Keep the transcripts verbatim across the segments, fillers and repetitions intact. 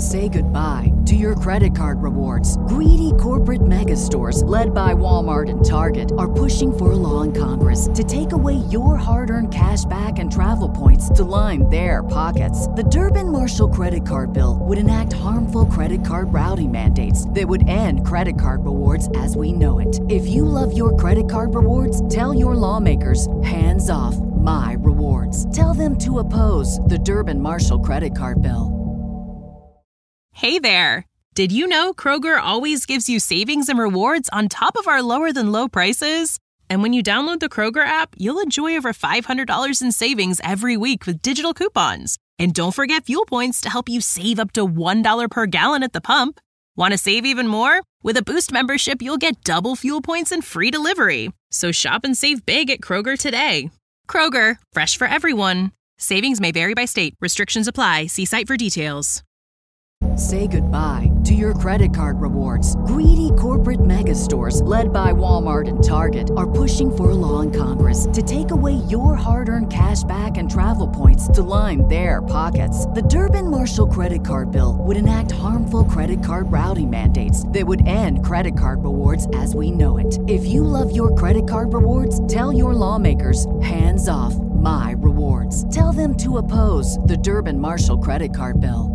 Say goodbye to your credit card rewards. Greedy corporate mega stores, led by Walmart and Target, are pushing for a law in Congress to take away your hard-earned cash back and travel points to line their pockets. The Durbin-Marshall credit card bill would enact harmful credit card routing mandates that would end credit card rewards as we know it. If you love your credit card rewards, tell your lawmakers, hands off my rewards. Tell them to oppose the Durbin-Marshall credit card bill. Hey there! Did you know Kroger always gives you savings and rewards on top of our lower-than-low prices? And when you download the Kroger app, you'll enjoy over five hundred dollars in savings every week with digital coupons. And don't forget fuel points to help you save up to one dollar per gallon at the pump. Want to save even more? With a Boost membership, you'll get double fuel points and free delivery. So shop and save big at Kroger today. Kroger, fresh for everyone. Savings may vary by state. Restrictions apply. See site for details. Say goodbye to your credit card rewards. Greedy corporate mega stores, led by Walmart and Target, are pushing for a law in Congress to take away your hard-earned cash back and travel points to line their pockets. The Durbin-Marshall credit card bill would enact harmful credit card routing mandates that would end credit card rewards as we know it. If you love your credit card rewards, tell your lawmakers, hands off my rewards. Tell them to oppose the Durbin-Marshall credit card bill.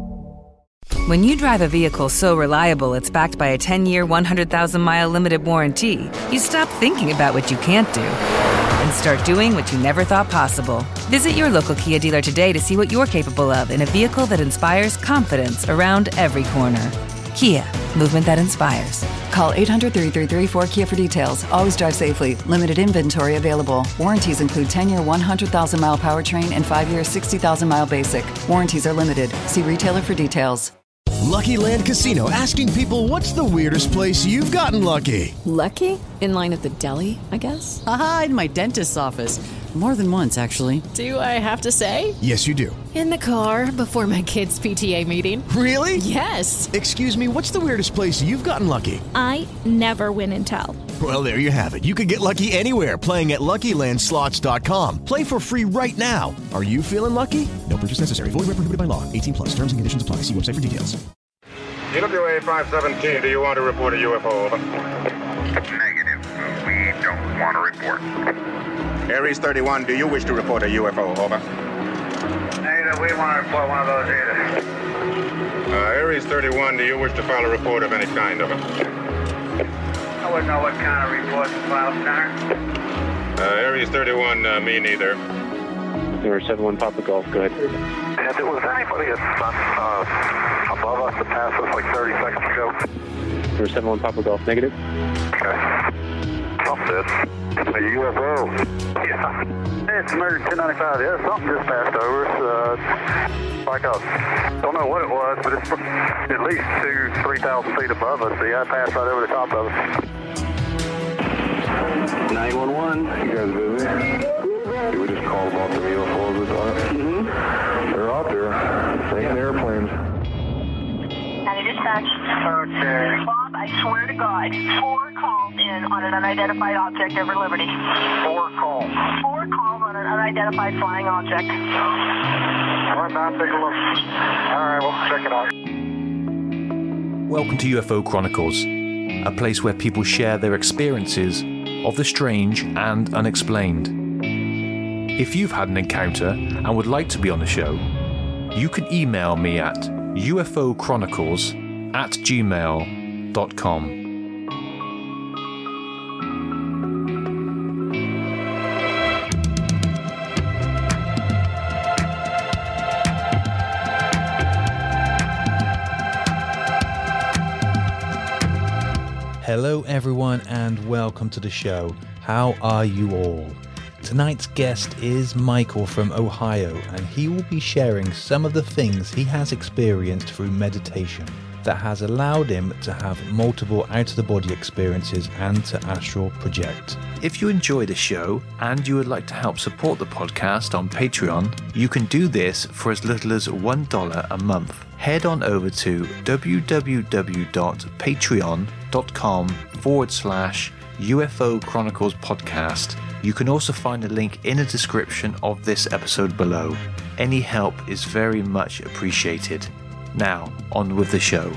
When you drive a vehicle so reliable it's backed by a ten-year, one hundred thousand mile limited warranty, you stop thinking about what you can't do and start doing what you never thought possible. Visit your local Kia dealer today to see what you're capable of in a vehicle that inspires confidence around every corner. Kia, movement that inspires. Call eight hundred, three three three, four K I A for details. Always drive safely. Limited inventory available. Warranties include ten-year, one hundred thousand mile powertrain and five-year, sixty thousand mile basic. Warranties are limited. See retailer for details. Lucky Land Casino, asking people, what's the weirdest place you've gotten lucky? Lucky? In line at the deli, I guess? Aha, in my dentist's office. More than once, actually. Do I have to say? Yes, you do. In the car before my kids' P T A meeting. Really? Yes. Excuse me, what's the weirdest place you've gotten lucky? I never win and tell. Well, there you have it. You can get lucky anywhere, playing at Lucky Land Slots dot com. Play for free right now. Are you feeling lucky? No purchase necessary. Void where prohibited by law. eighteen plus. Terms and conditions apply. See website for details. U W A five seventeen, do you want to report a U F O? Over. Negative. We don't want to report. Aries thirty-one, do you wish to report a U F O? Over. Negative. We want to report one of those either. Uh, Aries thirty-one, do you wish to file a report of any kind? Over. I wouldn't know what kind of report to file, Connor. Uh, Aries thirty-one, uh, me neither. Zero seven one Papa Golf, go ahead. Yeah, there was anybody that's uh, above us that passed us like thirty seconds ago. Zero seven one Papa Golf, negative. Okay. Something this. A U F O. Yeah. It's American ten ninety-five. Yeah, something just passed over us. Uh, like a, don't know what it was, but it's at least two, three thousand feet above us. So yeah, it passed right over the top of us. nine one one. You guys busy? Did we just call about the U F Os we thought? Mm-hmm. They're out there. Taking airplanes. County Dispatch. Okay. Bob, I swear to God, four calls in on an unidentified object over Liberty. Four calls. Four calls on an unidentified flying object. All right, now take a look. All right, we'll check it out. Welcome to U F O Chronicles, a place where people share their experiences of the strange and unexplained. If you've had an encounter and would like to be on the show, you can email me at ufochronicles at gmail dot com. Hello everyone and welcome to the show. How are you all? Tonight's guest is Michael from Ohio, and he will be sharing some of the things he has experienced through meditation that has allowed him to have multiple out-of-the-body experiences and to astral project. If you enjoy the show and you would like to help support the podcast on Patreon, you can do this for as little as one dollar a month. Head on over to www.patreon.com forward slash UFO Chronicles podcast. You can also find a link in the description of this episode below. Any help is very much appreciated. Now, on with the show.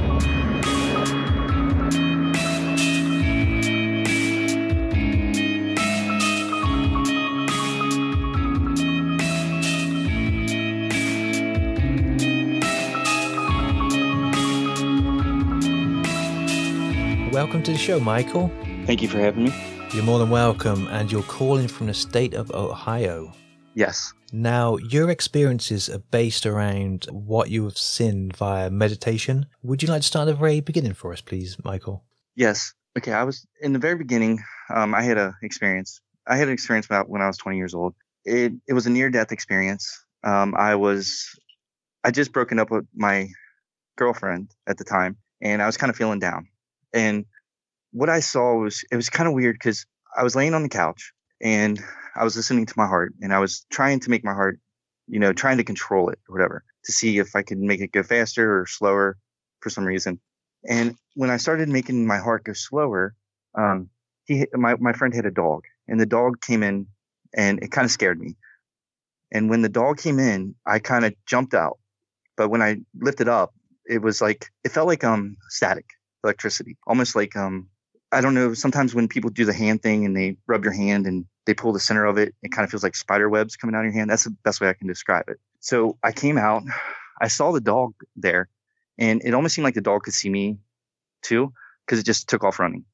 Welcome to the show, Michael. Thank you for having me. You're more than welcome, and you're calling from the state of Ohio. Yes. Now, your experiences are based around what you have seen via meditation. Would you like to start at the very beginning for us, please, Michael? Yes. Okay, I was, in the very beginning, um, I had a experience. I had an experience about when I was twenty years old. It it was a near-death experience. Um, I was, I just broken up with my girlfriend at the time, and I was kind of feeling down. And what I saw was, it was kind of weird because I was laying on the couch and I was listening to my heart, and I was trying to make my heart, you know, trying to control it or whatever to see if I could make it go faster or slower for some reason. And when I started making my heart go slower, um, he, my, my friend had a dog, and the dog came in and it kind of scared me. And when the dog came in, I kind of jumped out. But when I lifted up, it was like, it felt like um static. Electricity, almost like um I don't know, sometimes when people do the hand thing and they rub your hand and they pull the center of it, it kind of feels like spider webs coming out of your hand. That's the best way I can describe it. So I came out, I saw the dog there, and it almost seemed like the dog could see me too, because it just took off running.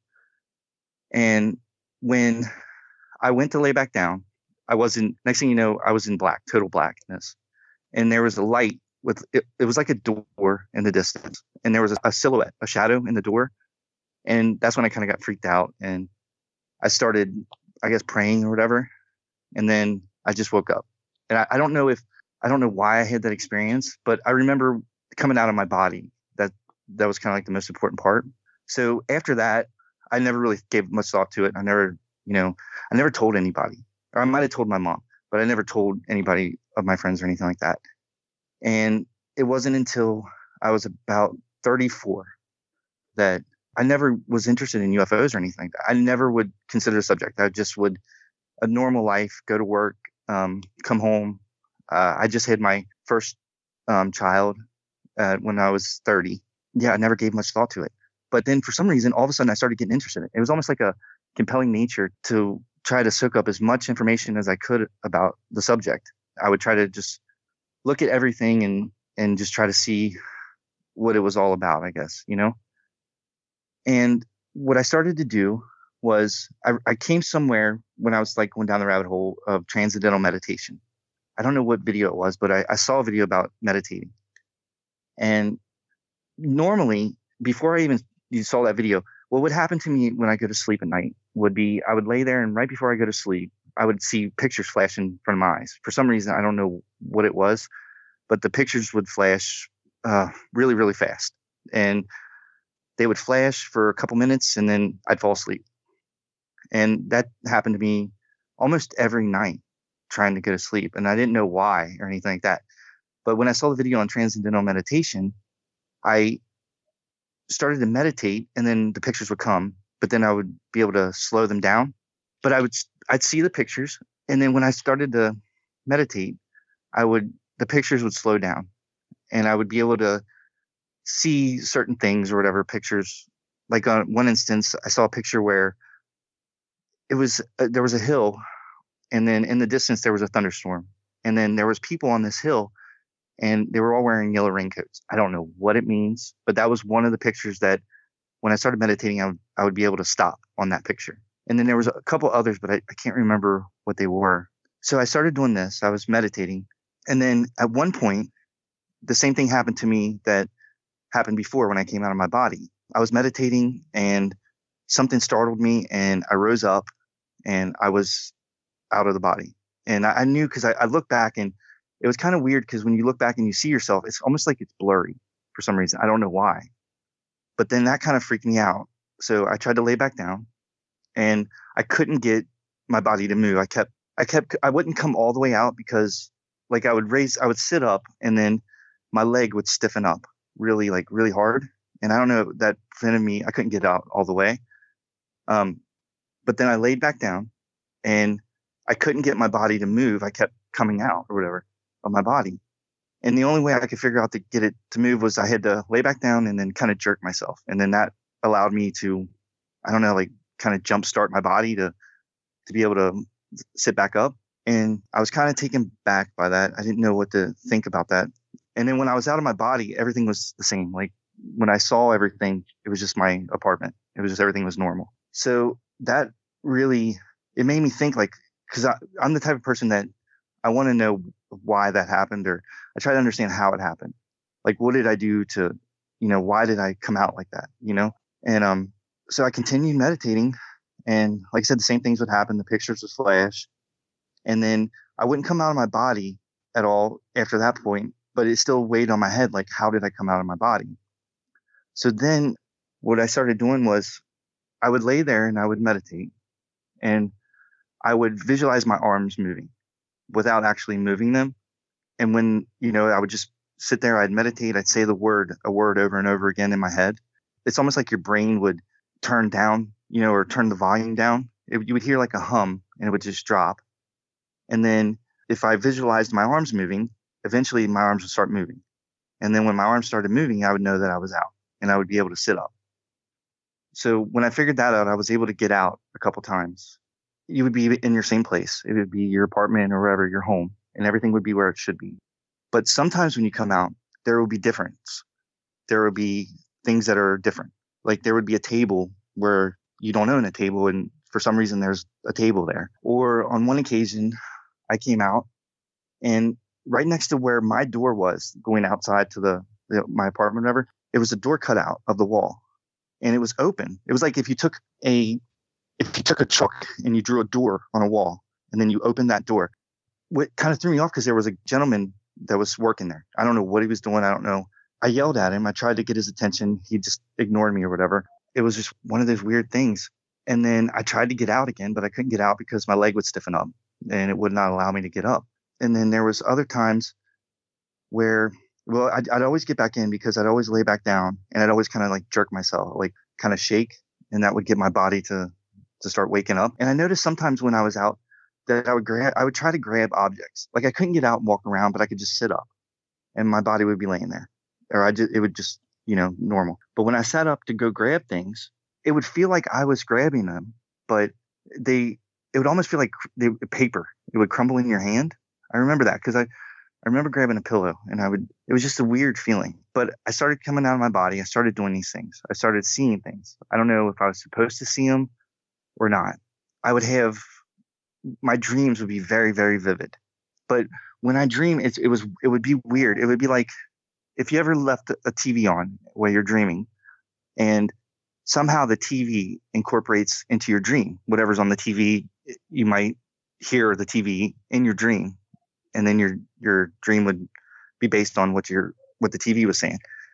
And when I went to lay back down, I was in, next thing you know, I was in black, total blackness, and there was a light with it, it was like a door in the distance, and there was a, a silhouette, a shadow in the door. And that's when I kind of got freaked out, and I started, I guess, praying or whatever. And then I just woke up, and I, I don't know if, I don't know why I had that experience, but I remember coming out of my body. That, that was kind of like the most important part. So after that, I never really gave much thought to it. I never, you know, I never told anybody, or I might've told my mom, but I never told anybody of my friends or anything like that. And it wasn't until I was about thirty-four that I never was interested in U F Os or anything like that. I never would consider a subject. I just would, a normal life, go to work, um, come home. Uh, I just had my first um, child uh, when I was thirty. Yeah, I never gave much thought to it. But then for some reason, all of a sudden I started getting interested in it. It was almost like a compelling nature to try to soak up as much information as I could about the subject. I would try to just look at everything and, and just try to see what it was all about, I guess, you know? And what I started to do was I, I came somewhere when I was like going down the rabbit hole of transcendental meditation. I don't know what video it was, but I, I saw a video about meditating. And normally, before I even you saw that video, what would happen to me when I go to sleep at night would be I would lay there, and right before I go to sleep, I would see pictures flash in front of my eyes. For some reason, I don't know what it was, but the pictures would flash uh, really, really fast. And they would flash for a couple minutes, and then I'd fall asleep. And that happened to me almost every night trying to go to sleep. And I didn't know why or anything like that. But when I saw the video on transcendental meditation, I started to meditate, and then the pictures would come, but then I would be able to slow them down. But I would, I'd see the pictures. And then when I started to meditate, I would, the pictures would slow down, and I would be able to see certain things or whatever pictures. Like on one instance, I saw a picture where it was, uh, there was a hill, and then in the distance there was a thunderstorm, and then there was people on this hill, and they were all wearing yellow raincoats. I don't know what it means, but that was one of the pictures that when I started meditating, I would, I would be able to stop on that picture. And then there was a couple others, but I, I can't remember what they were. So I started doing this. I was meditating. And then at one point, the same thing happened to me that happened before when I came out of my body. I was meditating, and something startled me, and I rose up, and I was out of the body. And I, I knew, because I, I looked back, and it was kind of weird, because when you look back and you see yourself, it's almost like it's blurry for some reason. I don't know why. But then that kind of freaked me out. So I tried to lay back down, and I couldn't get my body to move. I kept, I kept, I wouldn't come all the way out, because like I would raise, I would sit up, and then my leg would stiffen up really, like really hard. And I don't know, that prevented me, I couldn't get out all the way. Um, but then I laid back down, and I couldn't get my body to move. I kept coming out or whatever of my body. And the only way I could figure out to get it to move was I had to lay back down and then kind of jerk myself. And then that allowed me to, I don't know, like kind of jumpstart my body to, to be able to sit back up. And I was kind of taken back by that. I didn't know what to think about that. And then when I was out of my body, everything was the same. Like when I saw everything, it was just my apartment. It was just, everything was normal. So that really, it made me think, like, because I'm the type of person that I want to know why that happened, or I try to understand how it happened. Like, what did I do to, you know, why did I come out like that, you know? And um, so I continued meditating, and like I said, the same things would happen. The pictures would flash, and then I wouldn't come out of my body at all after that point, but it still weighed on my head. Like, how did I come out of my body? So then what I started doing was I would lay there and I would meditate, and I would visualize my arms moving without actually moving them. And when, you know, I would just sit there, I'd meditate, I'd say the word, a word over and over again in my head. It's almost like your brain would turn down, you know, or turn the volume down. It, you would hear like a hum, and it would just drop. And then if I visualized my arms moving, eventually my arms would start moving. And then when my arms started moving, I would know that I was out, and I would be able to sit up. So when I figured that out, I was able to get out a couple times. You would be in your same place. It would be your apartment or wherever, your home, and everything would be where it should be. But sometimes when you come out, there will be difference. There will be things that are different. Like there would be a table where you don't own a table, and for some reason there's a table there. Or on one occasion, I came out, and right next to where my door was going outside to the, the my apartment, or whatever, it was a door cut out of the wall, and it was open. It was like if you took a if you took a chalk and you drew a door on a wall, and then you opened that door. What kind of threw me off, because there was a gentleman that was working there. I don't know what he was doing. I don't know. I yelled at him. I tried to get his attention. He just ignored me or whatever. It was just one of those weird things. And then I tried to get out again, but I couldn't get out because my leg would stiffen up and it would not allow me to get up. And then there was other times where, well, I'd, I'd always get back in because I'd always lay back down, and I'd always kind of like jerk myself, like kind of shake. And that would get my body to, to start waking up. And I noticed sometimes when I was out that I would grab, I would try to grab objects. Like I couldn't get out and walk around, but I could just sit up and my body would be laying there, or I just, it would just, you know, normal. But when I sat up to go grab things, it would feel like I was grabbing them, but they, it would almost feel like they, paper. It would crumble in your hand. I remember that because I, I remember grabbing a pillow, and I would, it was just a weird feeling. But I started coming out of my body. I started doing these things. I started seeing things. I don't know if I was supposed to see them or not. I would have, my dreams would be very, very vivid. But when I dream, it's, it was, it would be weird. It would be like if you ever left a T V on while you're dreaming, and somehow the T V incorporates into your dream. Whatever's on the T V, you might hear the T V in your dream, and then your your dream would be based on what your what the T V was saying.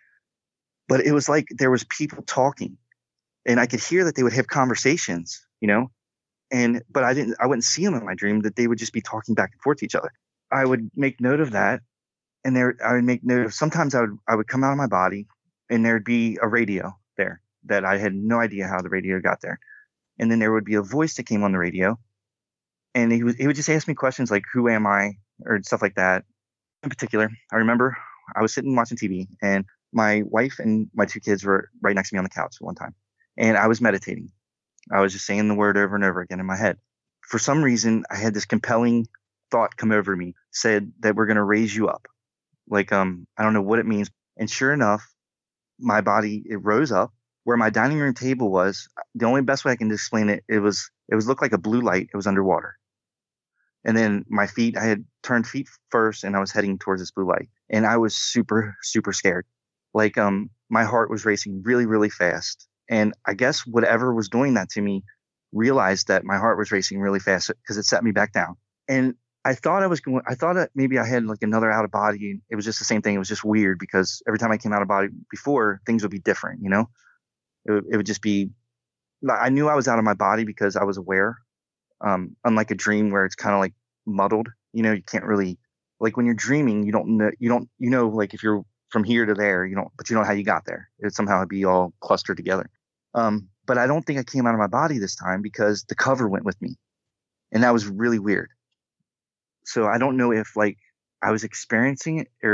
But it was like there was people talking, and I could hear that they would have conversations, you know, and but I didn't I wouldn't see them in my dream, that they would just be talking back and forth to each other. I would make note of that, and there I would make note of, sometimes I would I would come out of my body, and there'd be a radio there that I had no idea how the radio got there. And then there would be a voice that came on the radio, and he would, he would just ask me questions like, who am I, or stuff like that. In particular, I remember I was sitting watching T V, and my wife and my two kids were right next to me on the couch at one time, and I was meditating. I was just saying the word over and over again in my head. For some reason, I had this compelling thought come over me, said that we're going to raise you up. Like, um, I don't know what it means. And sure enough, my body, it rose up. Where my dining room table was, the only best way I can explain it, it was, it was looked like a blue light. It was underwater. And then my feet, I had turned feet first, and I was heading towards this blue light. And I was super, super scared. Like, um, my heart was racing really, really fast. And I guess whatever was doing that to me realized that my heart was racing really fast, because it set me back down. And I thought I was going, I thought that maybe I had like another out of body. It was just the same thing. It was just weird, because every time I came out of body before, things would be different, you know? It would, it would just be, I knew I was out of my body because I was aware. Um, unlike a dream where it's kind of like muddled, you know, you can't really, like when you're dreaming, you don't know, you don't, you know, like if you're from here to there, you don't, but you don't know how you got there. It somehow would be all clustered together. Um, but I don't think I came out of my body this time, because the cover went with me, and that was really weird. So I don't know if like I was experiencing it, or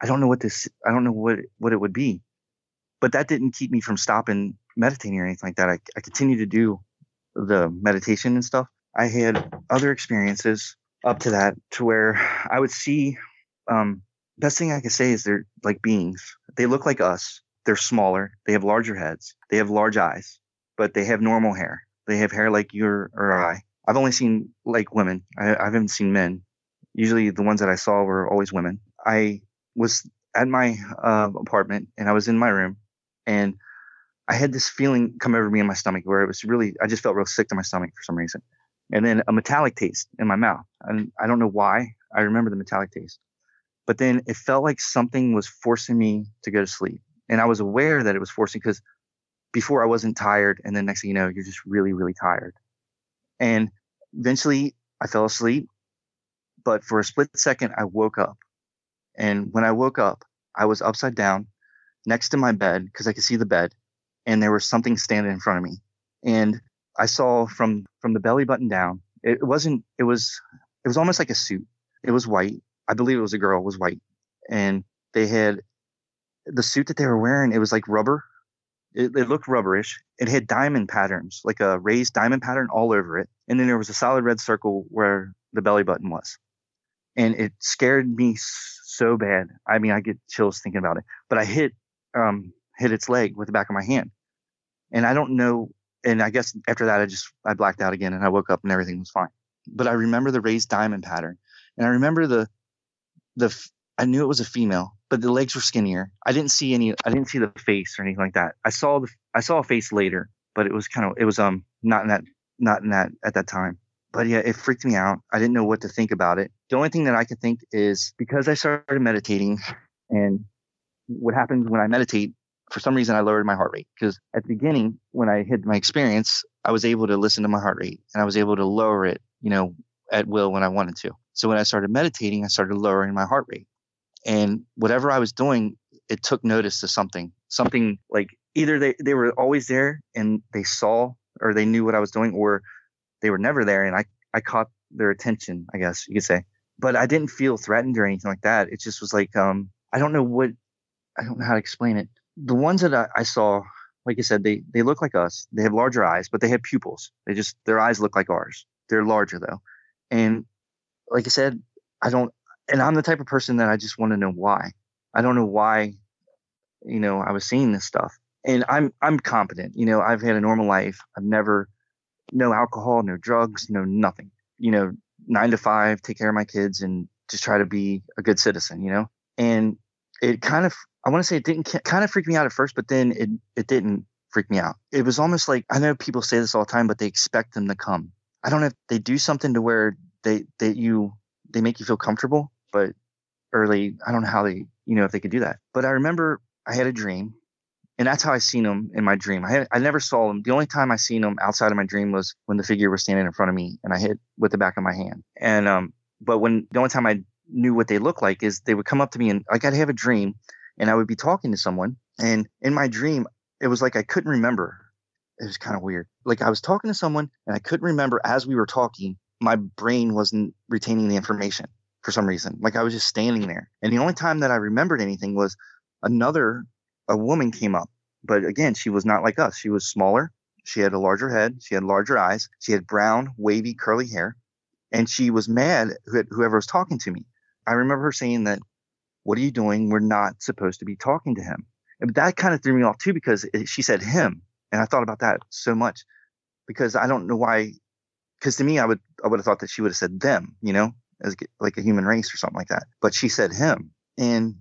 I don't know what this, I don't know what, what it would be. But that didn't keep me from stopping meditating or anything like that. I, I continued to do the meditation and stuff. I had other experiences up to that to where I would see, um, best thing I could say is they're like beings. They look like us. They're smaller. They have larger heads. They have large eyes, but they have normal hair. They have hair like you or I. I've only seen like women. I, I haven't seen men. Usually the ones that I saw were always women. I was at my uh, apartment and I was in my room and I had this feeling come over me in my stomach where it was really, I just felt real sick to my stomach for some reason. And then a metallic taste in my mouth. And I don't know why. I remember the metallic taste. But then it felt like something was forcing me to go to sleep. And I was aware that it was forcing because before I wasn't tired. And then next thing you know, you're just really, really tired. And eventually I fell asleep. But for a split second, I woke up. And when I woke up, I was upside down next to my bed because I could see the bed. And there was something standing in front of me. And I saw from, from the belly button down, it wasn't, it was, it was almost like a suit. It was white. I believe it was a girl, it was white. And they had the suit that they were wearing. It was like rubber. It, it looked rubberish. It had diamond patterns, like a raised diamond pattern all over it. And then there was a solid red circle where the belly button was. And it scared me so bad. I mean, I get chills thinking about it, but I hit, um, hit its leg with the back of my hand. And I don't know. And I guess after that, I just, I blacked out again and I woke up and everything was fine. But I remember the raised diamond pattern. And I remember the, the, I knew it was a female, but the legs were skinnier. I didn't see any, I didn't see the face or anything like that. I saw the, I saw a face later, but it was kind of, it was, um, not in that, not in that, at that time. But yeah, it freaked me out. I didn't know what to think about it. The only thing that I could think is because I started meditating, and what happens when I meditate, for some reason I lowered my heart rate. Because at the beginning, when I had my experience, I was able to listen to my heart rate and I was able to lower it, you know, at will when I wanted to. So when I started meditating, I started lowering my heart rate. And whatever I was doing, it took notice to something, something like either they, they were always there and they saw or they knew what I was doing, or they were never there. And I, I caught their attention, I guess you could say. But I didn't feel threatened or anything like that. It just was like, um, I don't know what, I don't know how to explain it. The ones that I, I saw, like I said, they, they look like us. They have larger eyes, but they have pupils. They just, their eyes look like ours. They're larger though. And like I said, I don't, and I'm the type of person that I just want to know why. I don't know why, you know, I was seeing this stuff. And I'm, I'm competent. You know, I've had a normal life. I've never, no alcohol, no drugs, no nothing. You know, nine to five, take care of my kids and just try to be a good citizen, you know? And it kind of, I want to say it didn't kind of freak me out at first, but then it, it didn't freak me out. It was almost like, I know people say this all the time, but they expect them to come. I don't know if they do something to where they, that you, they make you feel comfortable, but early, I don't know how they, you know, if they could do that. But I remember I had a dream, and that's how I seen them in my dream. I had, I never saw them. The only time I seen them outside of my dream was when the figure was standing in front of me and I hit with the back of my hand. And, um, but when the only time I knew what they looked like is they would come up to me and like I'd have a dream and I would be talking to someone. And in my dream, it was like I couldn't remember. It was kind of weird. Like I was talking to someone and I couldn't remember as we were talking. My brain wasn't retaining the information for some reason. Like I was just standing there. And the only time that I remembered anything was another, a woman came up. But again, she was not like us. She was smaller. She had a larger head. She had larger eyes. She had brown, wavy, curly hair. And she was mad at whoever was talking to me. I remember her saying that, "What are you doing? We're not supposed to be talking to him." And that kind of threw me off too, because she said him. And I thought about that so much because I don't know why. Because to me, I would, I would have thought that she would have said them, you know, as like a human race or something like that. But she said him. And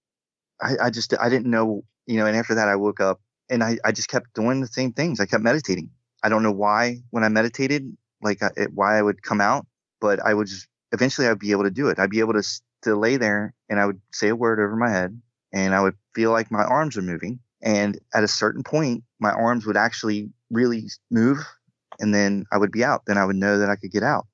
I, I just, I didn't know, you know, and after that I woke up and I, I just kept doing the same things. I kept meditating. I don't know why when I meditated, like I, it, why I would come out, but I would just, eventually I'd be able to do it. I'd be able to, to lay there and I would say a word over my head and I would feel like my arms were moving. And at a certain point, my arms would actually really move and then I would be out. Then I would know that I could get out.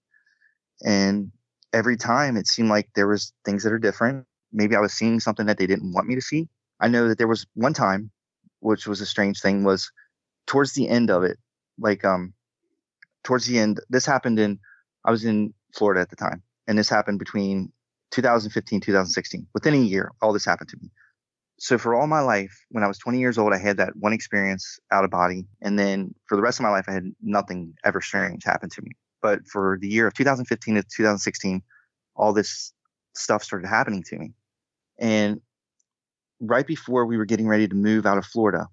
And every time it seemed like there was things that are different. Maybe I was seeing something that they didn't want me to see. I know that there was one time, which was a strange thing, was towards the end of it, like um, towards the end, this happened in, I was in Florida at the time, and this happened between two thousand fifteen, two thousand sixteen. Within a year, all this happened to me. So for all my life, when I was twenty years old, I had that one experience out of body. And then for the rest of my life, I had nothing ever strange happen to me. But for the year of two thousand fifteen to two thousand sixteen, all this stuff started happening to me. And right before we were getting ready to move out of Florida,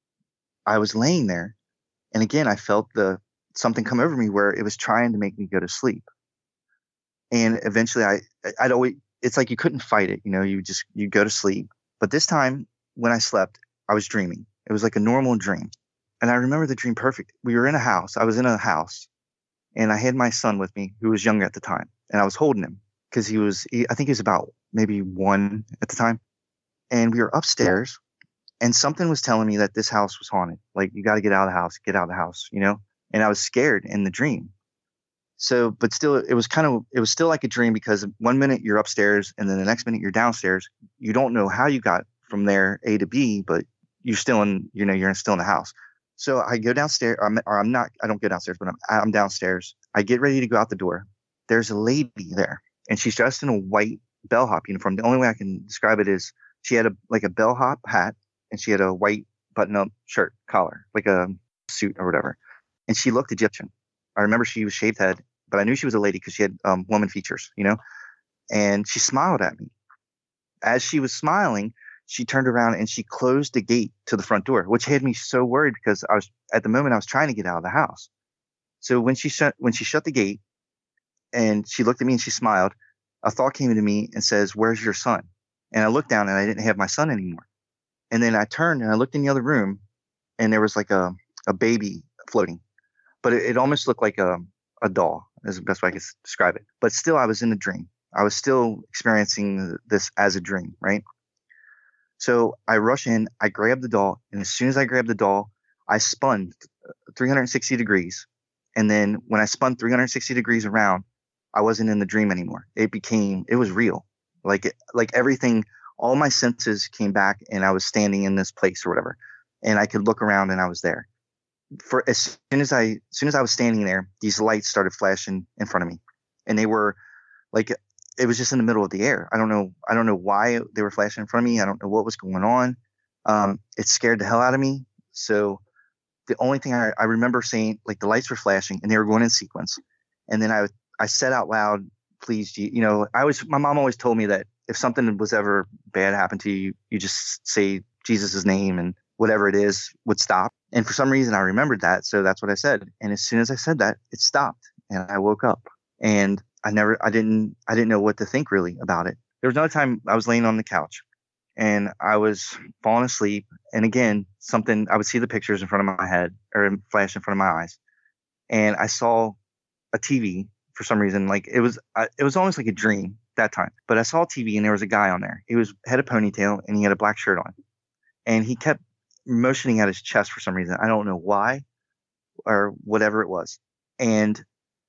I was laying there. And again, I felt the something come over me where it was trying to make me go to sleep. And eventually I, I'd always, it's like you couldn't fight it. You know, you just, you go to sleep. But this time when I slept, I was dreaming. It was like a normal dream. And I remember the dream perfect. We were in a house. I was in a house and I had my son with me who was younger at the time. And I was holding him because he was, he, I think he was about maybe one at the time. And we were upstairs and something was telling me that this house was haunted. Like, you got to get out of the house, get out of the house, you know? And I was scared in the dream. So, but still, it was kind of, it was still like a dream because one minute you're upstairs and then the next minute you're downstairs. You don't know how you got from there A to B, but you're still in, you know, you're still in the house. So I go downstairs, or I'm, or I'm not, I don't go downstairs, but I'm, I'm downstairs. I get ready to go out the door. There's a lady there and she's dressed in a white bellhop uniform. The only way I can describe it is she had a, like a bellhop hat and she had a white button up shirt collar, like a suit or whatever. And she looked Egyptian. I remember she was shaved head, but I knew she was a lady because she had um, woman features, you know, and she smiled at me. As she was smiling, she turned around and she closed the gate to the front door, which had me so worried because I was, at the moment I was trying to get out of the house. So when she shut, when she shut the gate and she looked at me and she smiled, a thought came into me and says, "Where's your son?" And I looked down and I didn't have my son anymore. And then I turned and I looked in the other room and there was like a, a baby floating, but it, it almost looked like a, a doll is the best way I could describe it. But still, I was in a dream. I was still experiencing this as a dream, right? So I rush in, I grab the doll, and as soon as I grabbed the doll, I spun three hundred sixty degrees. And then when I spun three hundred sixty degrees around, I wasn't in the dream anymore. It became, it was real. Like, it, like everything, all my senses came back and I was standing in this place or whatever. And I could look around and I was there. For as soon as I, as soon as I was standing there, these lights started flashing in front of me, and they were like, it was just in the middle of the air. I don't know, I don't know why they were flashing in front of me. I don't know what was going on. Um, it scared the hell out of me. So the only thing I, I remember saying, like, the lights were flashing and they were going in sequence, and then I, I said out loud, "Please, you know," I always, my mom always told me that if something was ever bad happened to you, you just say Jesus's name and whatever it is would stop. And for some reason I remembered that. So that's what I said. And as soon as I said that, it stopped and I woke up, and I never, I didn't, I didn't know what to think really about it. There was another time I was laying on the couch and I was falling asleep. And again, something, I would see the pictures in front of my head or flash in front of my eyes. And I saw a T V for some reason. Like it was, it was almost like a dream that time, but I saw a T V and there was a guy on there. He was, had a ponytail and he had a black shirt on, and he kept motioning at his chest for some reason. I don't know why or whatever it was. And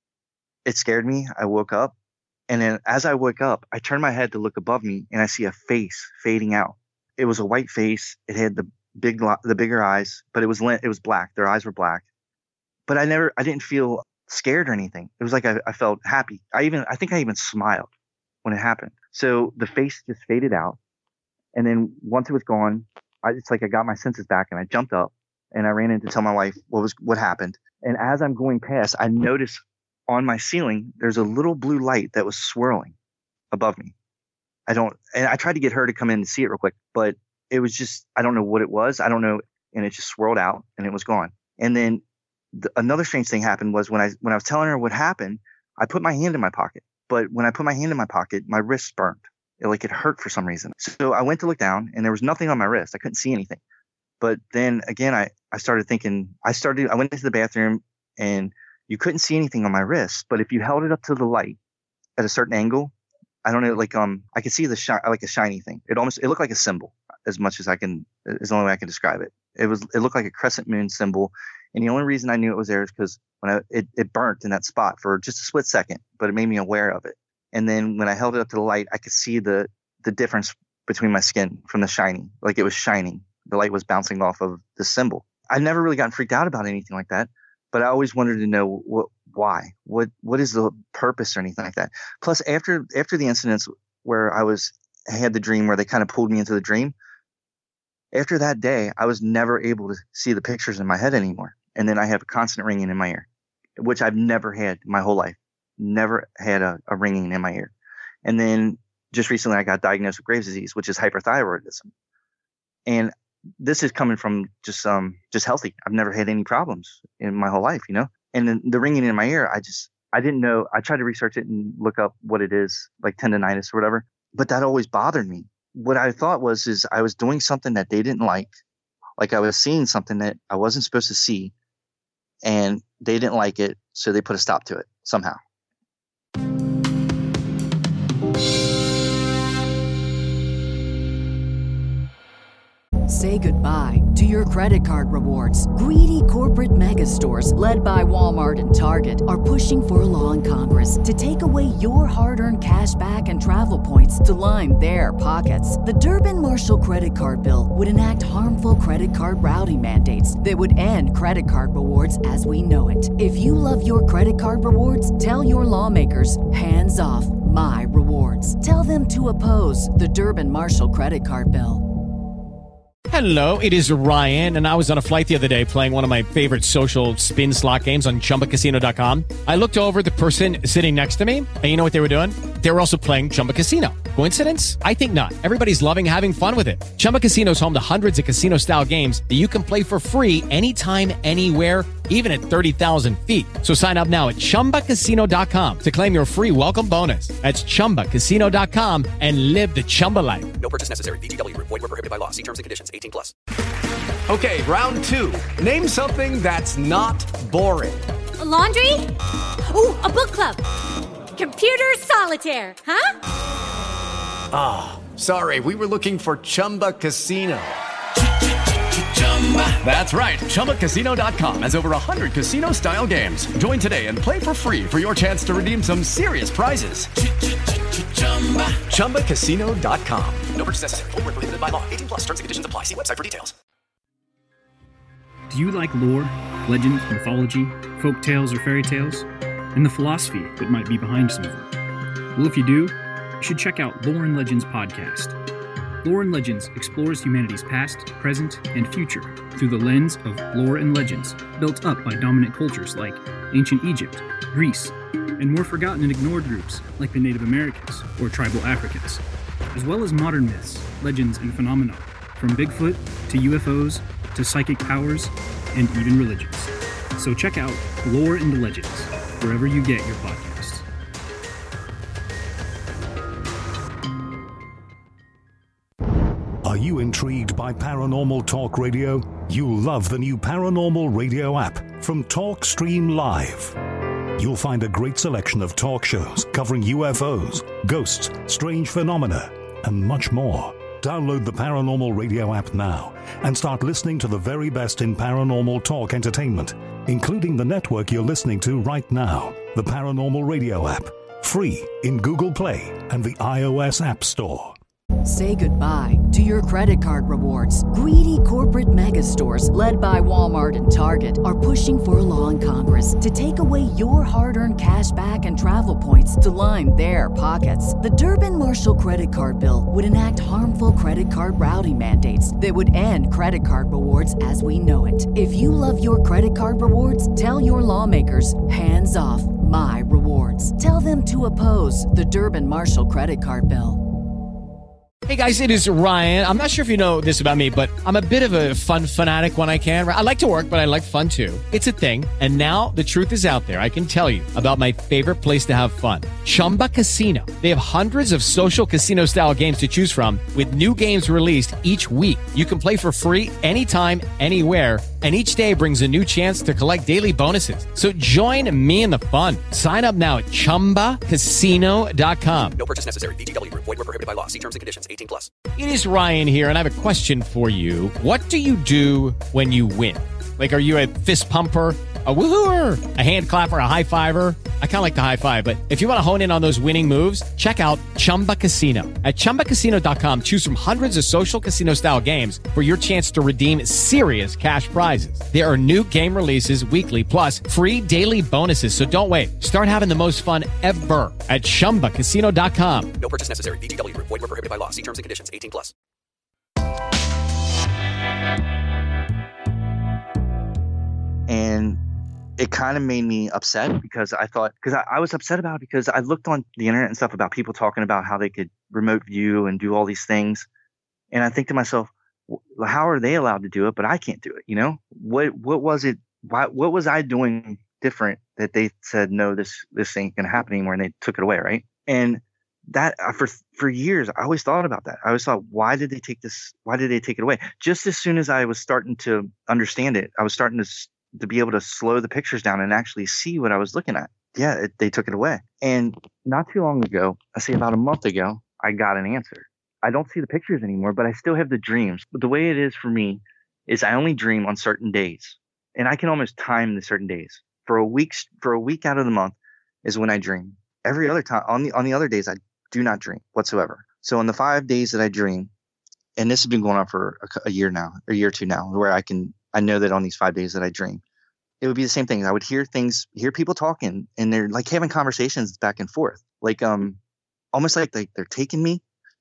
it scared me. I woke up, and then as I woke up, I turned my head to look above me and I see a face fading out. It was a white face. It had the big, the bigger eyes, but it was, it was black. Their eyes were black, but I never, I didn't feel scared or anything. It was like, I, I felt happy. I even, I think I even smiled when it happened. So the face just faded out. And then once it was gone, I, it's like I got my senses back and I jumped up and I ran in to tell my wife what was, what happened. And as I'm going past, I noticed on my ceiling, there's a little blue light that was swirling above me. I don't, and I tried to get her to come in and see it real quick, but it was just, I don't know what it was. I don't know. And it just swirled out and it was gone. And then the, another strange thing happened was when I, when I was telling her what happened, I put my hand in my pocket, but when I put my hand in my pocket, my wrist burned. It, like it hurt for some reason. So I went to look down and there was nothing on my wrist. I couldn't see anything. But then again, I, I started thinking, I started, I went into the bathroom and you couldn't see anything on my wrist. But if you held it up to the light at a certain angle, I don't know, like, um, I could see the shine, like a shiny thing. It almost, it looked like a symbol as much as I can, is the only way I can describe it. It was, it looked like a crescent moon symbol. And the only reason I knew it was there is because when I, it, it burnt in that spot for just a split second, but it made me aware of it. And then when I held it up to the light, I could see the, the difference between my skin from the shining. Like it was shining. The light was bouncing off of the symbol. I'd never really gotten freaked out about anything like that, but I always wanted to know what, why, what, what is the purpose or anything like that. Plus, after after the incidents where I was I had the dream where they kind of pulled me into the dream. After that day, I was never able to see the pictures in my head anymore. And then I have a constant ringing in my ear, which I've never had my whole life. Never had a, a ringing in my ear. And then just recently I got diagnosed with Graves' disease, which is hyperthyroidism. And this is coming from just um just healthy. I've never had any problems in my whole life, you know? And then the ringing in my ear, I just, I didn't know. I tried to research it and look up what it is, like tendonitis or whatever. But that always bothered me. What I thought was, is I was doing something that they didn't like. Like I was seeing something that I wasn't supposed to see. And they didn't like it. So they put a stop to it somehow. Say goodbye to your credit card rewards. Greedy corporate mega stores, led by Walmart and Target, are pushing for a law in Congress to take away your hard-earned cash back and travel points to line their pockets. The Durbin-Marshall credit card bill would enact harmful credit card routing mandates that would end credit card rewards as we know it. If you love your credit card rewards, tell your lawmakers, hands off my rewards. Tell them to oppose the Durbin-Marshall credit card bill. Hello, it is Ryan, and I was on a flight the other day playing one of my favorite social spin slot games on Chumba Casino dot com. I looked over at the person sitting next to me, and you know what they were doing? They were also playing Chumba Casino. Coincidence? I think not. Everybody's loving having fun with it. Chumba Casino is home to hundreds of casino-style games that you can play for free anytime, anywhere, even at thirty thousand feet. So sign up now at Chumba Casino dot com to claim your free welcome bonus. That's Chumba Casino dot com and live the Chumba life. No purchase necessary. V G W. Void where prohibited by law. See terms and conditions. eighteen plus. Okay, round two. Name something that's not boring. A laundry? Ooh, a book club. Computer solitaire, huh? Ah, oh, sorry. We were looking for Chumba Casino. That's right. Chumba Casino dot com has over one hundred casino-style games. Join today and play for free for your chance to redeem some serious prizes. Chumba Casino dot com. No purchase necessary. Void where prohibited by law. eighteen plus. Terms and conditions apply. See website for details. Do you like lore, legend, mythology, folk tales, or fairy tales? And the philosophy that might be behind some of them? Well, if you do, you should check out Lore and Legends podcast. Lore and Legends explores humanity's past, present, and future through the lens of lore and legends built up by dominant cultures like ancient Egypt, Greece, and more forgotten and ignored groups like the Native Americans or tribal Africans, as well as modern myths, legends, and phenomena, from Bigfoot to U F Os to psychic powers and even religions. So check out Lore and Legends wherever you get your podcasts. Are you intrigued by Paranormal Talk Radio? You'll love the new Paranormal Radio app from TalkStream Live. You'll find a great selection of talk shows covering U F Os, ghosts, strange phenomena, and much more. Download the Paranormal Radio app now and start listening to the very best in paranormal talk entertainment, including the network you're listening to right now, the Paranormal Radio app, free in Google Play and the iOS App Store. Say goodbye to your credit card rewards. Greedy corporate mega stores, led by Walmart and Target, are pushing for a law in Congress to take away your hard-earned cash back and travel points to line their pockets. The Durbin-Marshall credit card bill would enact harmful credit card routing mandates that would end credit card rewards as we know it. If you love your credit card rewards, tell your lawmakers, hands off my rewards. Tell them to oppose the Durbin-Marshall credit card bill. Hey guys, it is Ryan. I'm not sure if you know this about me, but I'm a bit of a fun fanatic when I can. I like to work, but I like fun too. It's a thing. And now the truth is out there. I can tell you about my favorite place to have fun. Chumba Casino. They have hundreds of social casino style games to choose from with new games released each week. You can play for free anytime, anywhere. And each day brings a new chance to collect daily bonuses. So join me in the fun. Sign up now at Chumba Casino dot com. No purchase necessary. V G W. Void where prohibited by law. See terms and conditions. eighteen plus. It is Ryan here, and I have a question for you. What do you do when you win? Like, are you a fist pumper, a woohooer, a hand clapper, a high fiver? I kind of like the high five, but if you want to hone in on those winning moves, check out Chumba Casino. At chumba casino dot com, choose from hundreds of social casino style games for your chance to redeem serious cash prizes. There are new game releases weekly, plus free daily bonuses. So don't wait. Start having the most fun ever at chumba casino dot com. No purchase necessary. V G W Group. Void where prohibited by law. See terms and conditions. eighteen plus. And it kind of made me upset because I thought, because I, I was upset about it because I looked on the internet and stuff about people talking about how they could remote view and do all these things. And I think to myself, well, how are they allowed to do it, but I can't do it? You know, what, what was it? Why, what was I doing different that they said, no, this, this ain't going to happen anymore. And they took it away. Right. And that for, for years, I always thought about that. I always thought, why did they take this? Why did they take it away? Just as soon as I was starting to understand it, I was starting to to be able to slow the pictures down and actually see what I was looking at. Yeah, it, they took it away. And not too long ago, I say about a month ago, I got an answer. I don't see the pictures anymore, but I still have the dreams. But the way it is for me is I only dream on certain days. And I can almost time the certain days. For a week, for a week out of the month is when I dream. Every other time, on the on the other days, I do not dream whatsoever. So on the five days that I dream, and this has been going on for a, a year now, a year or two now, where I can I know that on these five days that I dream, it would be the same thing. I would hear things, hear people talking, and they're like having conversations back and forth, like um, almost like they, they're taking me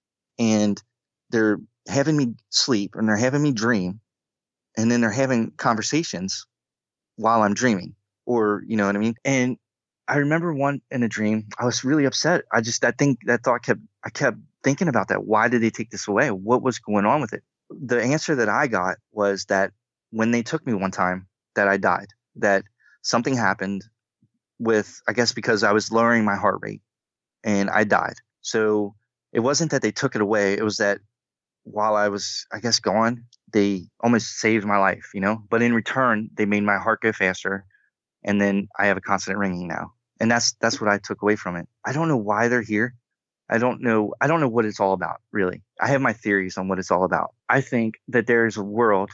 and they're having me sleep and they're having me dream, and then they're having conversations while I'm dreaming, or you know what I mean? And I remember one in a dream, I was really upset. I just, that thing, that thought kept, I kept thinking about that. Why did they take this away? What was going on with it? The answer that I got was that when they took me one time, that I died, that something happened with, I guess because I was lowering my heart rate and I died. So it wasn't that they took it away. It was that while I was, I guess, gone, they almost saved my life, you know, but in return, they made my heart go faster. And then I have a constant ringing now. And that's, that's what I took away from it. I don't know why they're here. I don't know. I don't know what it's all about, really. I have my theories on what it's all about. I think that there's a world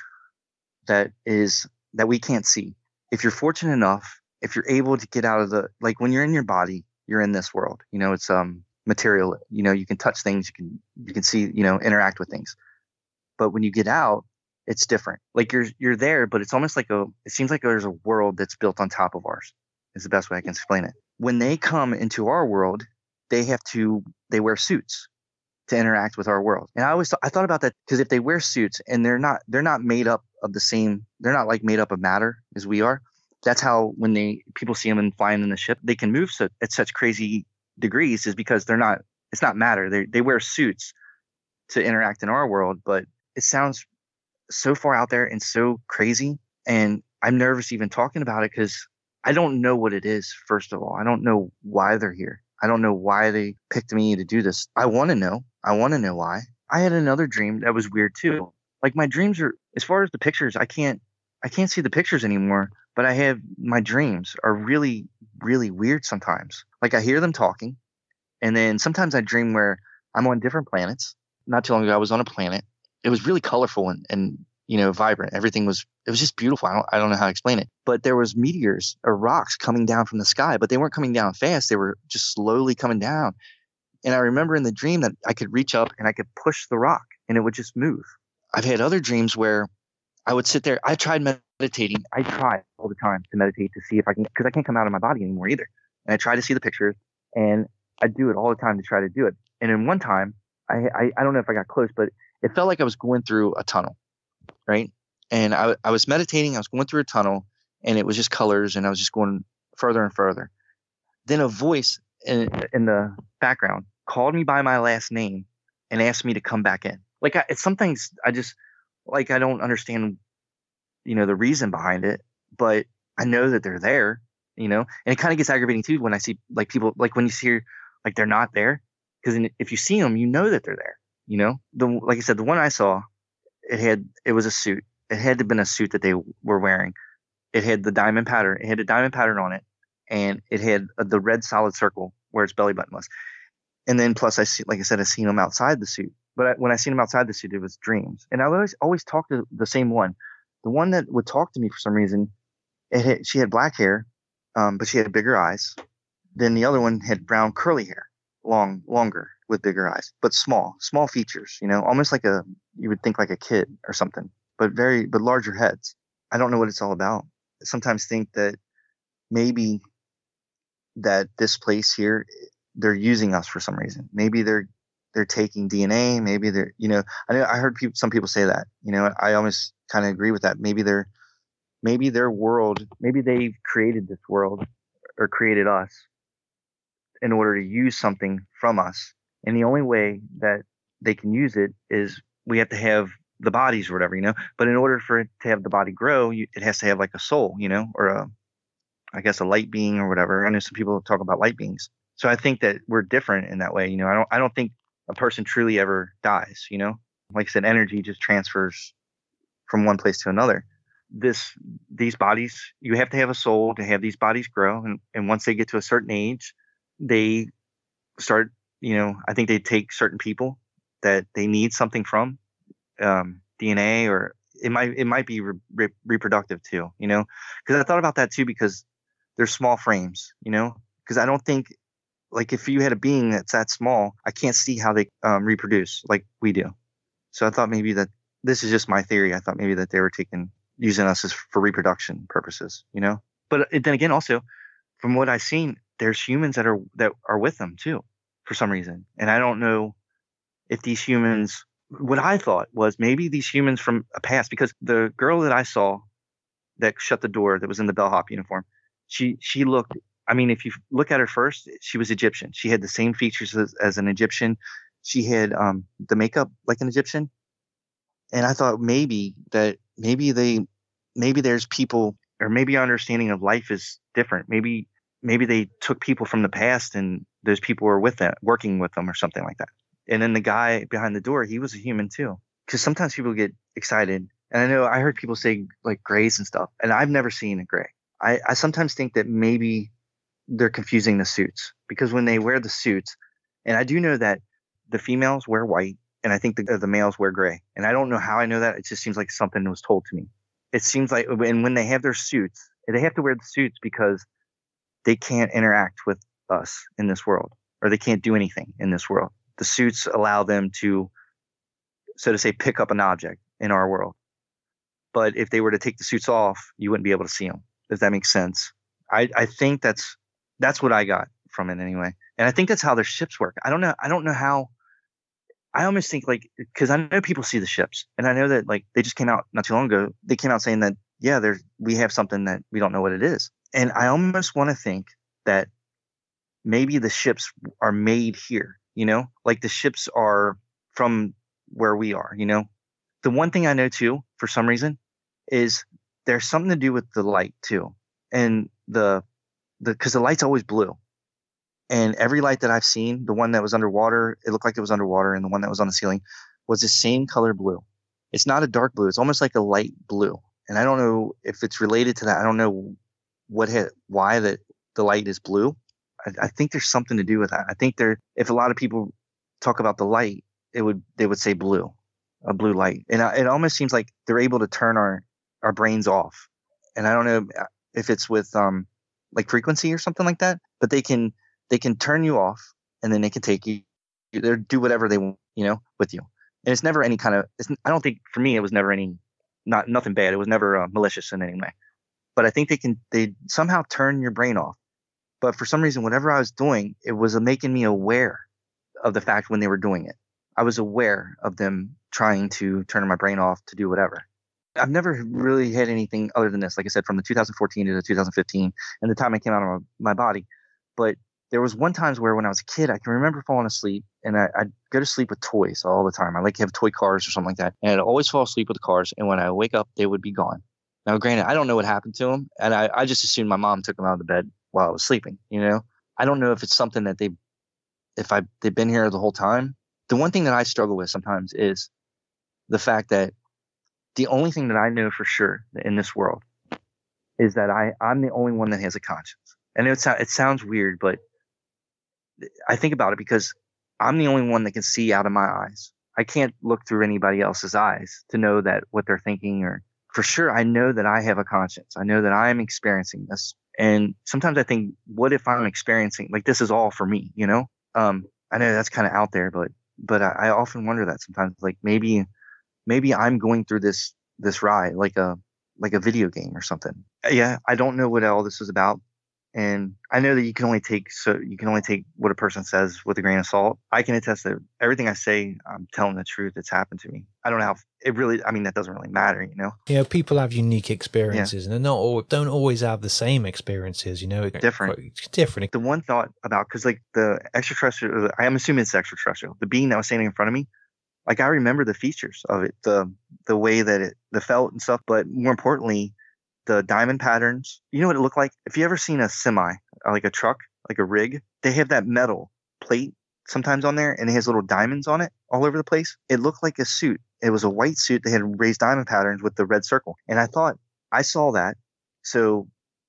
that is that we can't see. If you're fortunate enough, if you're able to get out of the, like when you're in your body, you're in this world, you know, it's um material, you know, you can touch things, you can, you can see, you know, interact with things. But when you get out, it's different. Like you're, you're there, but it's almost like a, it seems like there's a world that's built on top of ours is the best way I can explain it. When they come into our world, they have to, they wear suits to interact with our world. And I always th- I thought about that because if they wear suits and they're not they're not made up of the same, they're not like made up of matter as we are. That's how when they people see them and flying in the ship, they can move so, at such crazy degrees is because they're not, it's not matter. They they wear suits to interact in our world, but it sounds so far out there and so crazy. And I'm nervous even talking about it because I don't know what it is. First of all, I don't know why they're here. I don't know why they picked me to do this. I want to know. I want to know why. I had another dream that was weird too. Like my dreams are, as far as the pictures, I can't, I can't see the pictures anymore, but I have, my dreams are really, really weird sometimes. Like I hear them talking, and then sometimes I dream where I'm on different planets. Not too long ago, I was on a planet. It was really colorful and, and you know, vibrant. Everything was, it was just beautiful. I don't, I don't know how to explain it, but there was meteors or rocks coming down from the sky, but they weren't coming down fast. They were just slowly coming down. And I remember in the dream that I could reach up and I could push the rock and it would just move. I've had other dreams where I would sit there. I tried meditating. I try all the time to meditate to see if I can, because I can't come out of my body anymore either. And I try to see the pictures, and I do it all the time to try to do it. And in one time, I, I, I don't know if I got close, but it felt like I was going through a tunnel, right? And I, I was meditating. I was going through a tunnel, and it was just colors, and I was just going further and further. Then a voice in, in the background called me by my last name and asked me to come back in. Like I, it's some things I just like, I don't understand, you know, the reason behind it, but I know that they're there, you know, and it kind of gets aggravating too when I see like people, like when you see like they're not there, because if you see them, you know that they're there, you know, the, like I said, the one I saw, it had, it was a suit. It had to have been a suit that they were wearing. It had the diamond pattern. It had a diamond pattern on it, and it had a, the red solid circle where its belly button was. And then plus I see, like I said, I seen them outside the suit. But I, when I seen them outside the suit, it was dreams. And I always always talk to the same one. The one that would talk to me for some reason, it had, she had black hair, um, but she had bigger eyes. Then the other one had brown curly hair, long, longer with bigger eyes, but small, small features, you know, almost like a, you would think like a kid or something, but very, but larger heads. I don't know what it's all about. I sometimes think that maybe that this place here, they're using us for some reason. Maybe they're, they're taking D N A. Maybe they're, you know, I know I heard people, some people say that, you know, I almost kind of agree with that. Maybe they're, maybe their world, maybe they've created this world or created us in order to use something from us. And the only way that they can use it is we have to have the bodies or whatever, you know, but in order for it to have the body grow, you, it has to have like a soul, you know, or a, I guess a light being or whatever. I know some people talk about light beings. So I think that we're different in that way. You know, I don't, I don't think a person truly ever dies, you know, like I said, energy just transfers from one place to another. This, these bodies, you have to have a soul to have these bodies grow. And, and once they get to a certain age, they start, you know, I think they take certain people that they need something from, um, D N A, or it might, it might be re- re- reproductive too, you know, because I thought about that too, because they're small frames, you know, because I don't think, like, if you had a being that's that small, I can't see how they um, reproduce like we do. So I thought maybe that, this is just my theory. I thought maybe that they were taking, using us as for reproduction purposes, you know, but then again, also from what I've seen, there's humans that are, that are with them too, for some reason. And I don't know if these humans, what I thought was maybe these humans from a past, because the girl that I saw that shut the door, that was in the bellhop uniform, she, she looked, I mean, if you look at her first, she was Egyptian. She had the same features as, as an Egyptian. She had um, the makeup like an Egyptian. And I thought maybe that maybe they, maybe there's people, or maybe our understanding of life is different. Maybe, maybe they took people from the past and those people were with them, working with them or something like that. And then the guy behind the door, he was a human too. Because sometimes people get excited. And I know I heard people say like grays and stuff, and I've never seen a gray. I, I sometimes think that maybe they're confusing the suits, because when they wear the suits, and I do know that the females wear white, and I think the, the males wear gray. And I don't know how I know that. It just seems like something was told to me. It seems like, and when they have their suits, they have to wear the suits because they can't interact with us in this world, or they can't do anything in this world. The suits allow them to, so to say, pick up an object in our world. But if they were to take the suits off, you wouldn't be able to see them, if that makes sense. I, I think that's, that's what I got from it anyway. And I think that's how their ships work. I don't know. I don't know how. I almost think like, because I know people see the ships, and I know that like they just came out not too long ago. They came out saying that, yeah, there's, we have something that we don't know what it is. And I almost want to think that maybe the ships are made here, you know, like the ships are from where we are, you know. The one thing I know too, for some reason, is there's something to do with the light too. And the, the, cause the light's always blue. And every light that I've seen, the one that was underwater, it looked like it was underwater. And the one that was on the ceiling was the same color blue. It's not a dark blue. It's almost like a light blue. And I don't know if it's related to that. I don't know what, ha- why that the light is blue. I, I think there's something to do with that. I think there, if a lot of people talk about the light, it would, they would say blue, a blue light. And I, it almost seems like they're able to turn our, our brains off. And I don't know if it's with, um, like frequency or something like that, but they can, they can turn you off, and then they can take you, they do whatever they want, you know, with you. And it's never any kind of, it's, I don't think for me, it was never any, not, nothing bad. It was never uh, malicious in any way, but I think they can, they somehow turn your brain off. But for some reason, whatever I was doing, it was making me aware of the fact when they were doing it. I was aware of them trying to turn my brain off to do whatever. I've never really had anything other than this, like I said, from the two thousand fourteen to the two thousand fifteen and the time I came out of my, my body. But there was one times where when I was a kid, I can remember falling asleep, and I, I'd go to sleep with toys all the time. I like to have toy cars or something like that. And I'd always fall asleep with the cars. And when I wake up, they would be gone. Now, granted, I don't know what happened to them. And I, I just assumed my mom took them out of the bed while I was sleeping. You know, I don't know if it's something that they, if I, they've been here the whole time. The one thing that I struggle with sometimes is the fact that the only thing that I know for sure in this world is that I, I'm the only one that has a conscience. And it, it sounds weird, but I think about it because I'm the only one that can see out of my eyes. I can't look through anybody else's eyes to know that what they're thinking or for sure, I know that I have a conscience. I know that I'm experiencing this. And sometimes I think, what if I'm experiencing, like, this is all for me, you know? Um, I know that's kind of out there, but, but I, I often wonder that sometimes, like, maybe, maybe I'm going through this, this ride, like a, like a video game or something. Yeah. I don't know what all this is about. And I know that you can only take, so you can only take what a person says with a grain of salt. I can attest that everything I say, I'm telling the truth. It's happened to me. I don't know how it really, I mean, that doesn't really matter, you know? You know, people have unique experiences, yeah. and they're not all, don't always have the same experiences, you know? Different. It's different. The one thought about, because like the extraterrestrial, I am assuming it's extraterrestrial, the being that was standing in front of me, like I remember the features of it, the the way that it, the felt and stuff, but more importantly, the diamond patterns. You know what it looked like? If you ever seen a semi, like a truck, like a rig, they have that metal plate sometimes on there, and it has little diamonds on it all over the place. It looked like a suit. It was a white suit. They had raised diamond patterns with the red circle. And I thought, I saw that. So,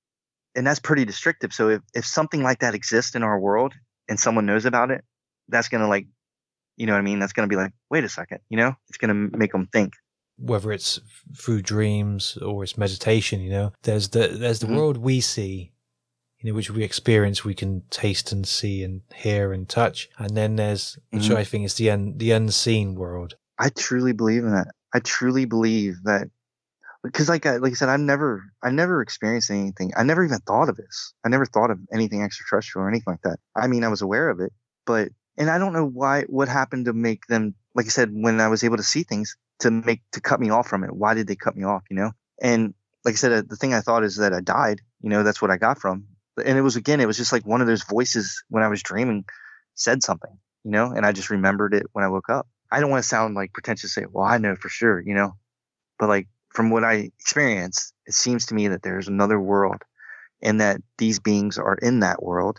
and that's pretty descriptive. So if, if something like that exists in our world and someone knows about it, that's going to, like, you know what I mean? That's going to be like, wait a second, you know, it's going to make them think. Whether it's through dreams or it's meditation, you know, there's the, there's the mm-hmm. world we see, you know, which we experience, we can taste and see and hear and touch. And then there's, which mm-hmm. I think is the un, the unseen world. I truly believe in that. I truly believe that, because like I, like I said, I've never, I never experienced anything. I never even thought of this. I never thought of anything extraterrestrial or anything like that. I mean, I was aware of it, but, and I don't know why, what happened to make them, like I said, when I was able to see things, to make, to cut me off from it. Why did they cut me off, you know? And like I said, uh, the thing I thought is that I died, you know, that's what I got from. And it was, again, it was just like one of those voices when I was dreaming said something, you know, and I just remembered it when I woke up. I don't want to sound like pretentious to say, well, I know for sure, you know, but like from what I experienced, it seems to me that there's another world and that these beings are in that world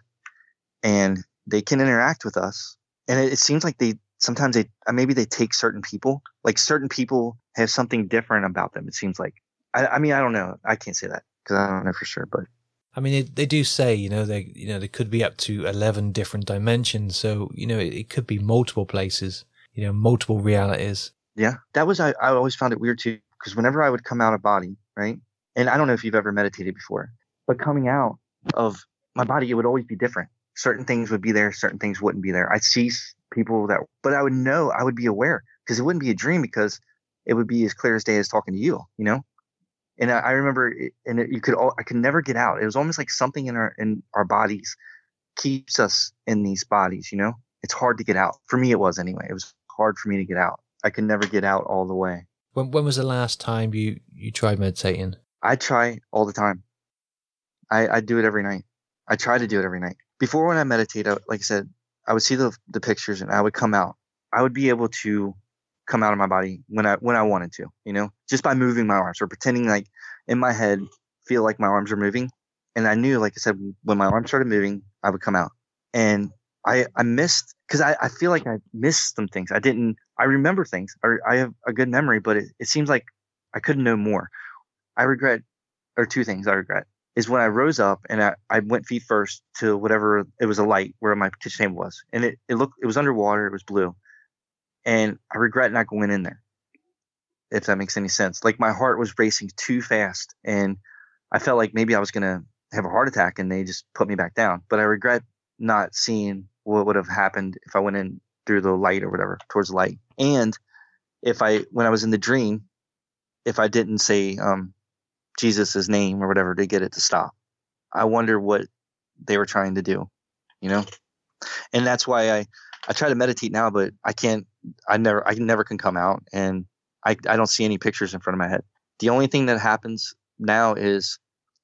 and they can interact with us. And it, it seems like they, sometimes they, maybe they take certain people, like certain people have something different about them. It seems like, I, I mean, I don't know. I can't say that because I don't know for sure, but. I mean, they, they do say, you know, they, you know, they could be up to eleven different dimensions. So, you know, it, it could be multiple places, you know, multiple realities. Yeah. That was, I, I always found it weird too, because whenever I would come out of body, right. And I don't know if you've ever meditated before, but coming out of my body, it would always be different. Certain things would be there. Certain things wouldn't be there. I'd see people that, but I would know, I would be aware because it wouldn't be a dream because it would be as clear as day as talking to you, you know? And I, I remember, it, and it, you could, all, I could never get out. It was almost like something in our, in our bodies keeps us in these bodies, you know? It's hard to get out. For me, it was anyway. It was hard for me to get out. I could never get out all the way. When, when was the last time you, you tried meditating? I try all the time. I, I do it every night. I try to do it every night. Before when I meditate, I, like I said, I would see the the pictures and I would come out. I would be able to come out of my body when I when I wanted to, you know, just by moving my arms or pretending like in my head, feel like my arms are moving. And I knew, like I said, when my arms started moving, I would come out. And I, I missed, because I, I feel like I missed some things. I didn't, I remember things. I, I have a good memory, but it, it seems like I couldn't know more. I regret, or two things I regret. Is when I rose up and I, I went feet first to whatever, it was a light where my kitchen table was. And it, it looked, it was underwater. It was blue. And I regret not going in there, if that makes any sense. Like my heart was racing too fast and I felt like maybe I was going to have a heart attack and they just put me back down. But I regret not seeing what would have happened if I went in through the light or whatever, towards the light. And if I, when I was in the dream, if I didn't say, um, Jesus's name or whatever to get it to stop. I wonder what they were trying to do, you know? And that's why I, I try to meditate now, but I can't, I never, I never can come out and I, I don't see any pictures in front of my head. The only thing that happens now is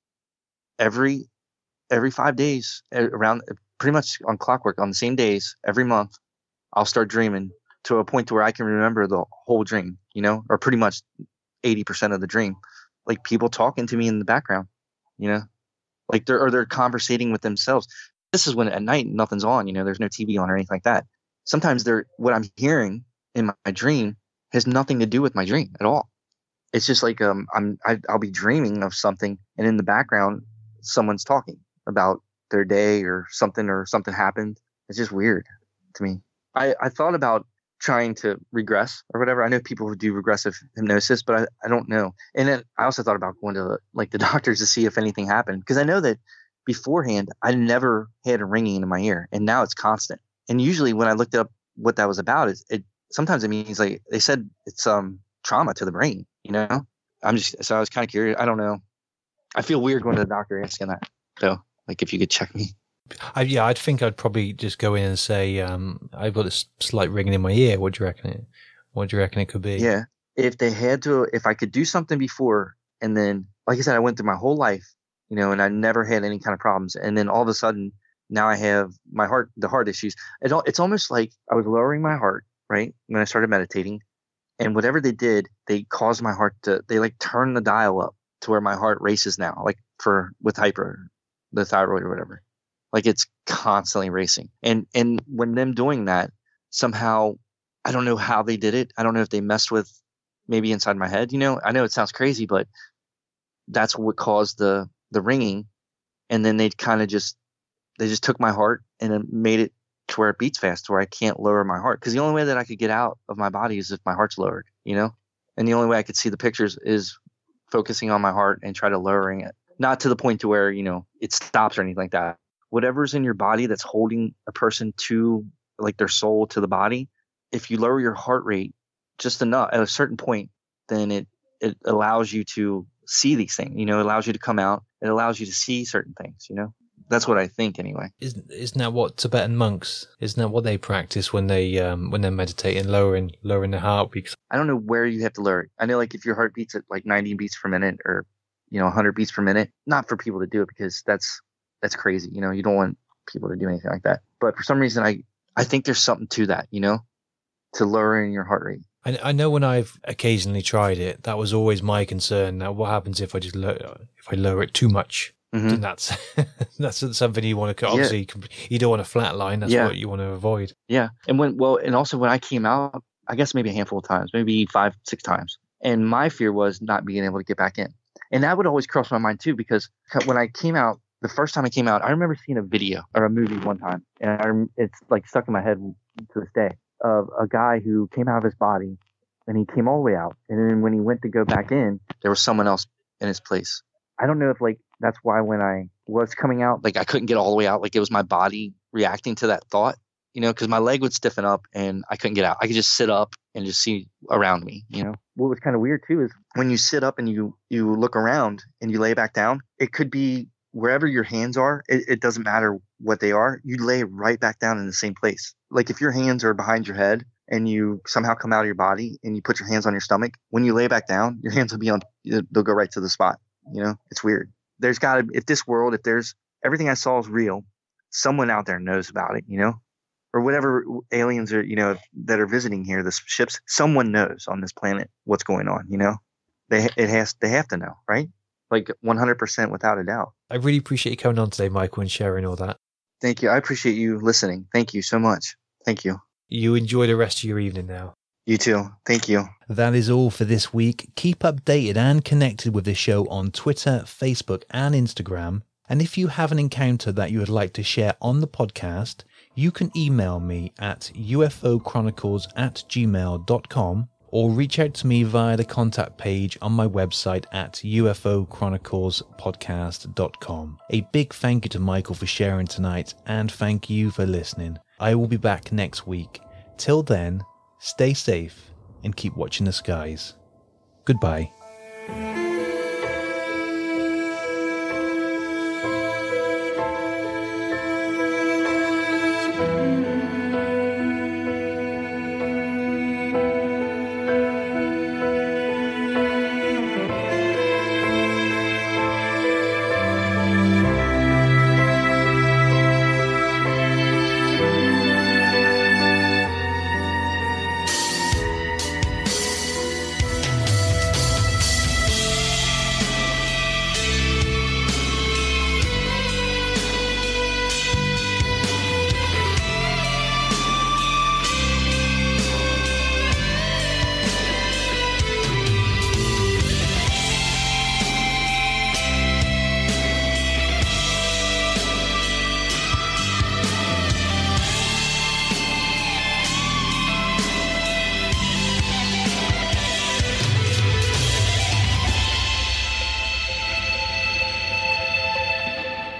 every, every five days around pretty much on clockwork on the same days, every month, I'll start dreaming to a point to where I can remember the whole dream, you know, or pretty much eighty percent of the dream. Like people talking to me in the background, you know, like they're, or they're conversating with themselves. This is when at night, nothing's on, you know, there's no T V on or anything like that. Sometimes they're, what I'm hearing in my, my dream has nothing to do with my dream at all. It's just like, um, I'm, I, I'll be dreaming of something and in the background, someone's talking about their day or something, or something happened. It's just weird to me. I, I thought about trying to regress or whatever. I know people who do regressive hypnosis, but I, I don't know. And then I also thought about going to like the doctors to see if anything happened, because I know that beforehand I never had a ringing in my ear, and now it's constant. And usually when I looked up what that was about, it, it sometimes it means like they said it's um trauma to the brain, you know. I'm just so I was kind of curious. I don't know. I feel weird going to the doctor asking that though. Like if you could check me. I, yeah, I'd think I'd probably just go in and say, um, I've got a slight ringing in my ear. What do you reckon it? What do you reckon it could be? Yeah, if they had to, if I could do something before, and then, like I said, I went through my whole life, you know, and I never had any kind of problems, and then all of a sudden, now I have my heart, the heart issues. It, it's almost like I was lowering my heart, right, when I started meditating, and whatever they did, they caused my heart to, they like turn the dial up to where my heart races now, like for with hyper, the thyroid or whatever. Like it's constantly racing. And and when them doing that, somehow, I don't know how they did it. I don't know if they messed with maybe inside my head. You know, I know it sounds crazy, but that's what caused the the ringing. And then they kind of just, they just took my heart and it made it to where it beats fast, to where I can't lower my heart. Because the only way that I could get out of my body is if my heart's lowered, you know? And the only way I could see the pictures is focusing on my heart and try to lowering it. Not to the point to where, you know, it stops or anything like that. Whatever's in your body that's holding a person to, like, their soul to the body, if you lower your heart rate just enough at a certain point, then it, it allows you to see these things, you know, it allows you to come out. It allows you to see certain things, you know. That's what I think anyway. Isn't, isn't that what Tibetan monks, isn't that what they practice when they, um, when they're meditating, lowering, lowering the heartbeat? I don't know where you have to lower it. I know, like, if your heart beats at like ninety beats per minute or, you know, one hundred beats per minute, not for people to do it because that's, that's crazy. You know, you don't want people to do anything like that. But for some reason, I, I think there's something to that, you know, to lowering your heart rate. I, I know when I've occasionally tried it, that was always my concern. Now, what happens if I just lower, if I lower it too much? Mm-hmm. Then that's that's something you want to obviously yeah. you don't want to flatline. That's yeah. what you want to avoid. Yeah, and when well, and also when I came out, I guess maybe a handful of times, maybe five, six times, and my fear was not being able to get back in, and that would always cross my mind too, because when I came out. The first time I came out, I remember seeing a video or a movie one time, and I, it's like stuck in my head to this day, of a guy who came out of his body, and he came all the way out, and then when he went to go back in, there was someone else in his place. I don't know if like that's why when I was coming out, like I couldn't get all the way out, like it was my body reacting to that thought, you know, because my leg would stiffen up and I couldn't get out. I could just sit up and just see around me, you know. What was kind of weird too is when you sit up and you you look around and you lay back down, it could be wherever your hands are, it, it doesn't matter what they are, you lay right back down in the same place. Like if your hands are behind your head and you somehow come out of your body and you put your hands on your stomach, when you lay back down, your hands will be on, they'll go right to the spot. You know, it's weird. There's got to, if this world, if there's, everything I saw is real, someone out there knows about it, you know, or whatever aliens are, you know, that are visiting here, the ships, someone knows on this planet what's going on, you know, they, it has, they have to know, right? Like one hundred percent without a doubt. I really appreciate you coming on today, Michael, and sharing all that. Thank you. I appreciate you listening. Thank you so much. Thank you. You enjoy the rest of your evening now. You too. Thank you. That is all for this week. Keep updated and connected with the show on Twitter, Facebook, and Instagram. And if you have an encounter that you would like to share on the podcast, you can email me at U F O chronicles at gmail dot com. Or reach out to me via the contact page on my website at U F O chronicles podcast dot com. A big thank you to Michael for sharing tonight, and thank you for listening. I will be back next week. Till then, stay safe and keep watching the skies. Goodbye.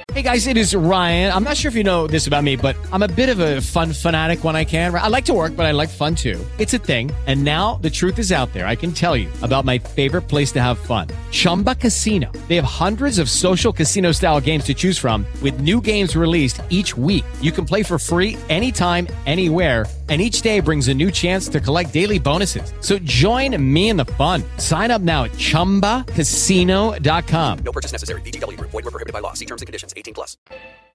Hey guys, it is Ryan. I'm not sure if you know this about me, but I'm a bit of a fun fanatic when I can. I like to work, but I like fun too. It's a thing. And now the truth is out there. I can tell you about my favorite place to have fun. Chumba Casino. They have hundreds of social casino style games to choose from with new games released each week. You can play for free anytime, anywhere. And each day brings a new chance to collect daily bonuses. So join me in the fun. Sign up now at chumba casino dot com. No purchase necessary. V G W Group. Void where prohibited by law. See terms and conditions. eighteen plus.